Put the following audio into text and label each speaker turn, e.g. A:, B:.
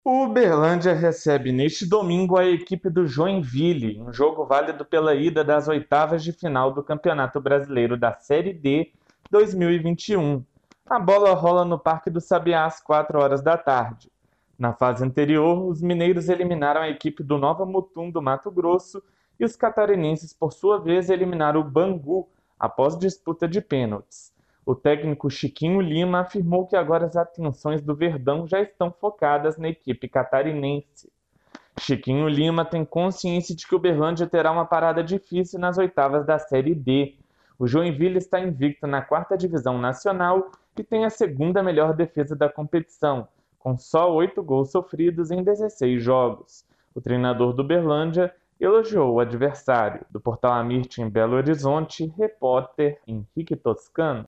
A: O Uberlândia recebe neste domingo a equipe do Joinville, um jogo válido pela ida das oitavas de final do Campeonato Brasileiro da Série D 2021. A bola rola no Parque do Sabiá às 4 horas da tarde. Na fase anterior, os mineiros eliminaram a equipe do Nova Mutum do Mato Grosso e os catarinenses, por sua vez, eliminaram o Bangu após disputa de pênaltis. O técnico Chiquinho Lima afirmou que agora as atenções do Verdão já estão focadas na equipe catarinense. Chiquinho Lima tem consciência de que o Uberlândia terá uma parada difícil nas oitavas da Série D. O Joinville está invicto na quarta divisão nacional e tem a segunda melhor defesa da competição, com só 8 gols sofridos em 16 jogos. O treinador do Uberlândia elogiou o adversário. Do Portal Amirte em Belo Horizonte, repórter Henrique Toscano.